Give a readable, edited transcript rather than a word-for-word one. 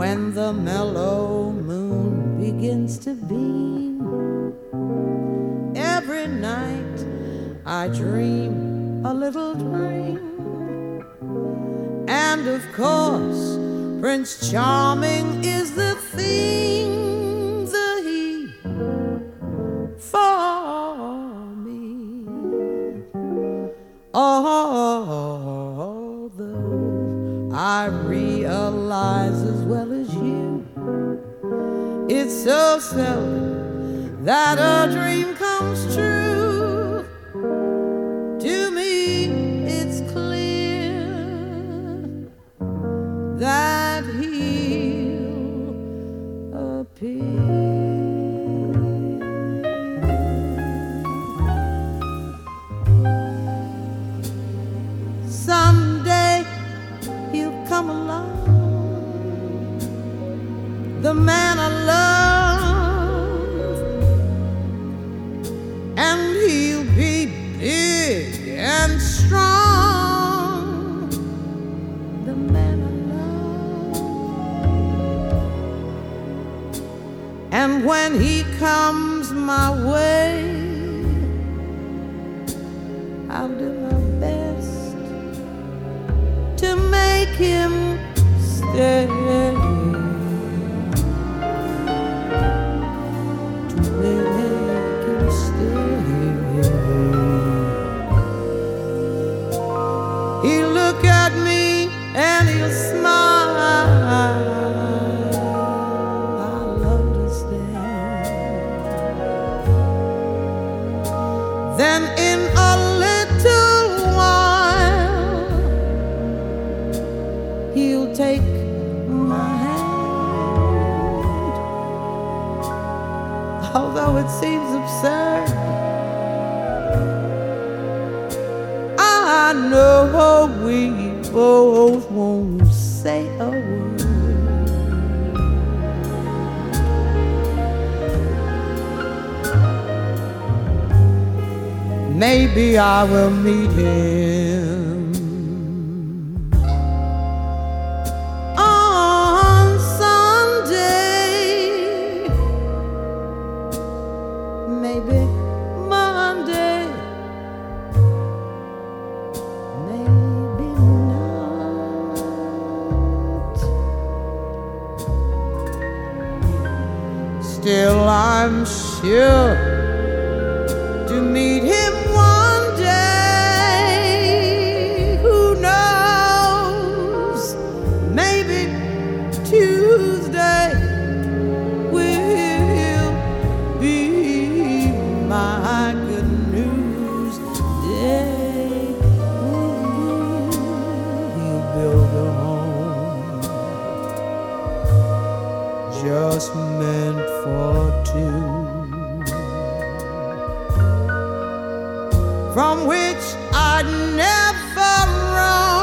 when the mellow moon begins to beam. Every night I dream a little dream, and of course Prince Charming is the theme, the he for me. Although I realize as well as you, it's so seldom that a dream comes true. To me it's clear that he'll appear. Someday he'll come along, the man I love, and he'll be big and strong, the man I love. And when he comes my way, I'll do my best to make him stay, to make him stay. He'll look at me and he'll smile, I'll understand. Then in a little while he'll take my hand. Although it seems absurd, I know we both won't say a word. Maybe I will meet him on Sunday, maybe Monday, maybe not. Still I'm sure to meet him one day. Who knows, maybe Tuesday will be my good news day. Ooh, he'll build a home just meant for two, from which I'd never run.